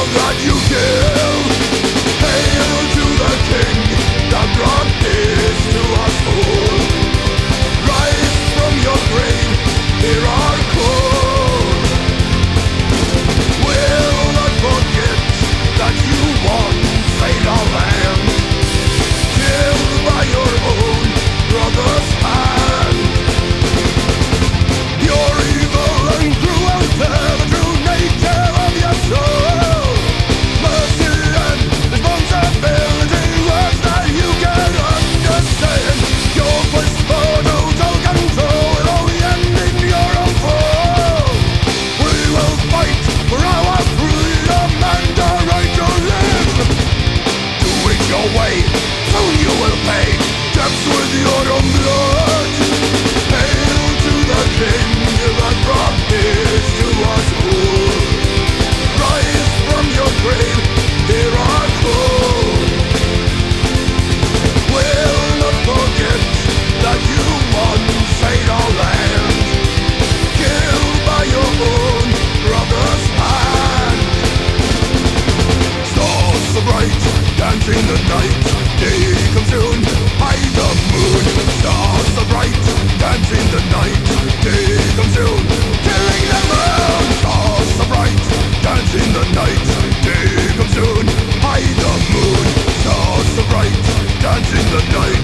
that you give. Hail to the King that brought peace to us all. Rise from your grave, hear our call. Will not forget that you once saved our land, killed by your own brother's hand. Your evil and cruelty, the true nature of your soul. Mercy and responsibility, words that you can understand. Your quest for total control will only end in your own fall. We will fight for our freedom and the right to live. Do it your way, soon you will pay debts with your own blood. Hail to the King that brought peace to us all. Rise from your grave, hear our call. Will not forget that you once saved our land, killed by your own brother's hand. Stars so bright, dancing the night, day comes soon, hide the moon. Stars so bright, dancing the night, day comes soon, killing the moon. Stars so bright, dancing the night, day comes soon, hide the moon. Stars so bright, dancing the night.